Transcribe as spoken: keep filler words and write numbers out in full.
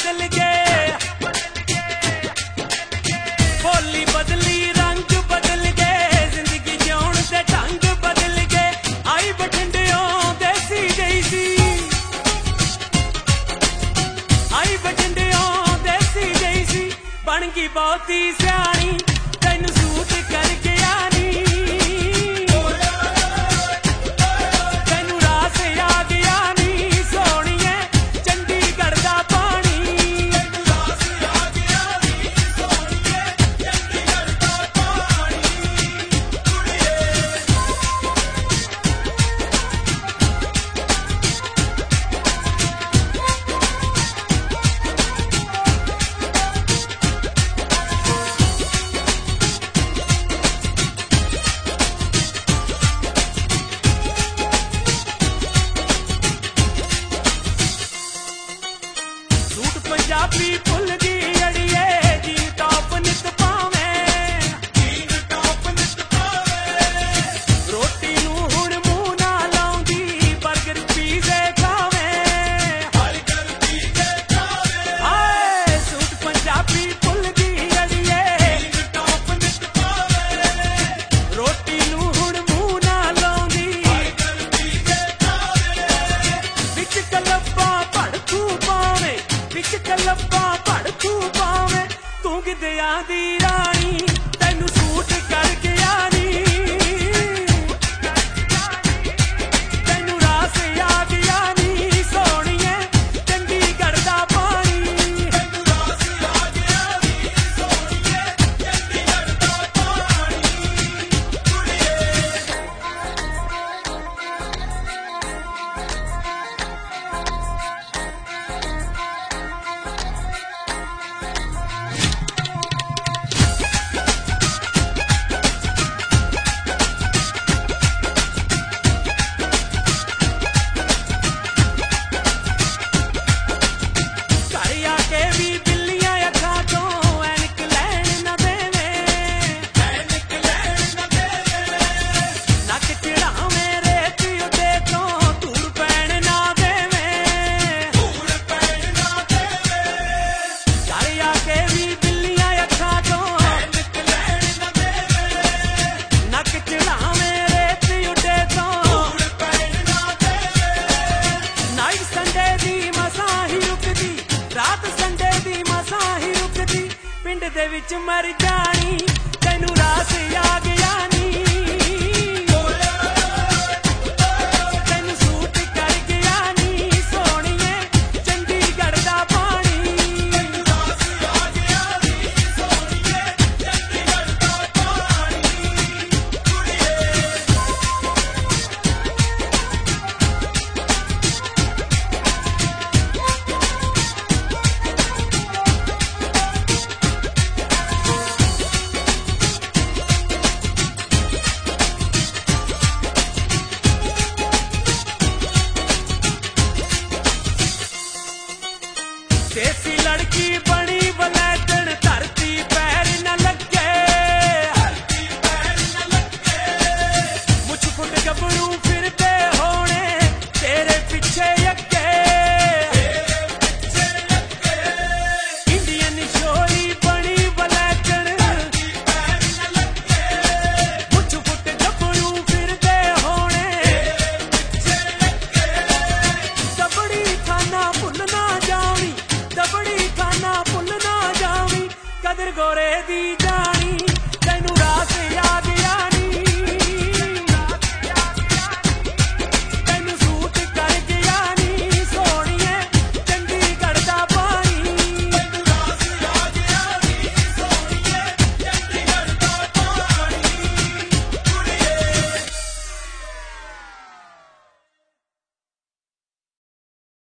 बदल गए, बोली बदली रंग बदल गए, जिंदगी जिउण दे ढंग बदल गए। आई बठिंडियों देसी जैसी, आई बठिंडियों देसी जैसी, बन गई बहुती सियाणी, तैनू सूट कर गया नी, तैनू रास आ गया नी सोहणीए चंडीगढ़ दा पानी, तैनू रास आ गया नी सोहणीए चंडीगढ़ दा पानी कुड़िए। सूट पंजाबी भुल गई अड़िए, जीन टॉप नित पावें, जीन टॉप नित पावें, रोटी नूं हुण मूंह ना लाउंदी, बर्गर पीजे खावें, बर्गर पीजे खावें। हाय सूट पंजाबी भुल गई अड़िए, जीन टॉप नित पावें, रोटी नूं हुण मूंह ना लाउंदी, बर्गर पीजे खावें। विच कलब्बा भड़कू पावें, विच कलब्बा भड़कू पावें, तू गिद्धियां दी राणी, तैनू सूट कर गया नी, तैनू रास आ गया नी सोहणीए चंडीगढ़ दा पानी, तैनू रास आ गया नी सोहणीए चंडीगढ़ दा पानी कुड़िए। घर आके भी बिल्लियां अखां चों ऐनक लैण ना देवें, ऐनक लैण ना देवें, नक चिड़ावें रेत उडे तों धूड़ पैण ना देवें, धूड़ पैण ना देवें। घर आके भी बिल्लियां अखां चों ऐनक लैण ना देवें, नक चिड़ावें रेत उडे तों धूड़ पैण ना देवें। नाइट संडे दी मसां ही रुकदी, रात संडे दी मसां ही रुकदी, पिंड दे विच मर जानी, तैनू रास आ गया नी, तैनू सूट कर गया नी सोहणीए चंडीगढ़ दा पानी, तैनू रास आ गया नी सोहणीए चंडीगढ़ दा पानी कुड़िए। देसी लड़की बन